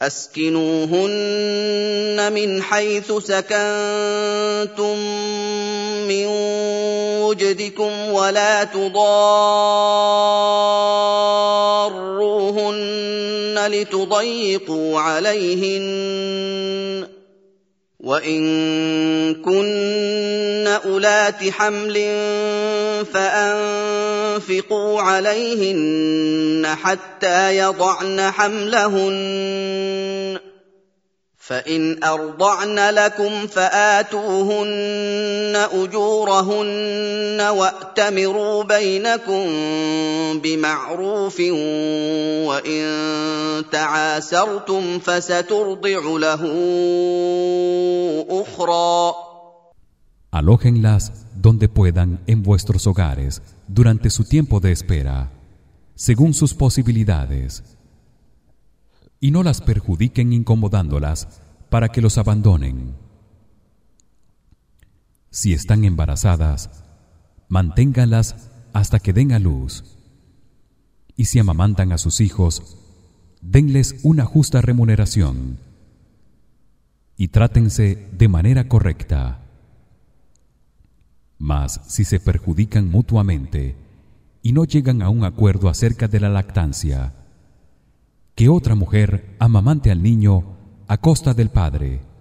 أسكنوهن من حيث سكنتم من وجدكم ولا تضاروهن لتضيقوا عليهن وإن كن أولات حمل فأنفقوا عليهن حتى يضعن حملهن فإن أرضعن لكم فآتوهن أجورهن وأتمروا بينكم بمعروف وإن تعاسرتم فسترضع له أخرى. Alójenlas donde puedan en vuestros hogares durante su tiempo de espera, según sus posibilidades. Y no las perjudiquen incomodándolas para que los abandonen. Si están embarazadas, manténganlas hasta que den a luz. Y si amamantan a sus hijos, denles una justa remuneración. Y trátense de manera correcta. Mas si se perjudican mutuamente y no llegan a un acuerdo acerca de la lactancia, que otra mujer amamante al niño a costa del padre,